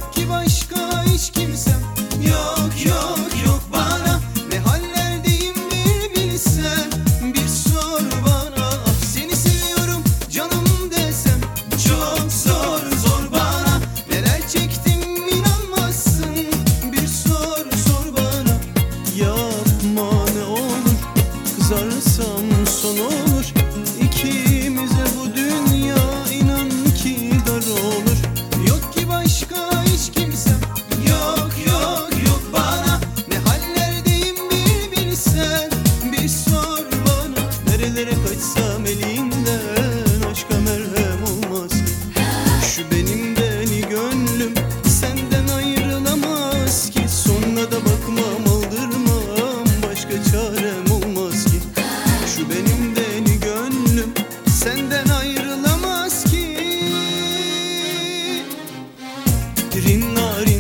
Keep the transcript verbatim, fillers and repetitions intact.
Yok ki başka hiç kimsem, yok yok yok bana. Ne hallerdeyim bir bilsen, bir sor bana. Ah seni seviyorum canım desem, çok zor zor bana. Neler çektim inanmazsın, bir sor sor bana. Yapma ne olur, kızarsam son olur. İkimize bu dünya inan ki dar olur. Yok ki başka hiç kimsem, yok yok yok bana. Ne hallerdeyim bir bilsen, bir sor bana. Nerelere kaçsam elinden aşka merhem olmaz. Şu benim deli gönlüm senden ayrılamaz ki. Sonuna da bakmam aldırmam, başka çarem olmaz ki. Şu benim deli gönlüm senden ayrılamaz ki. Rinna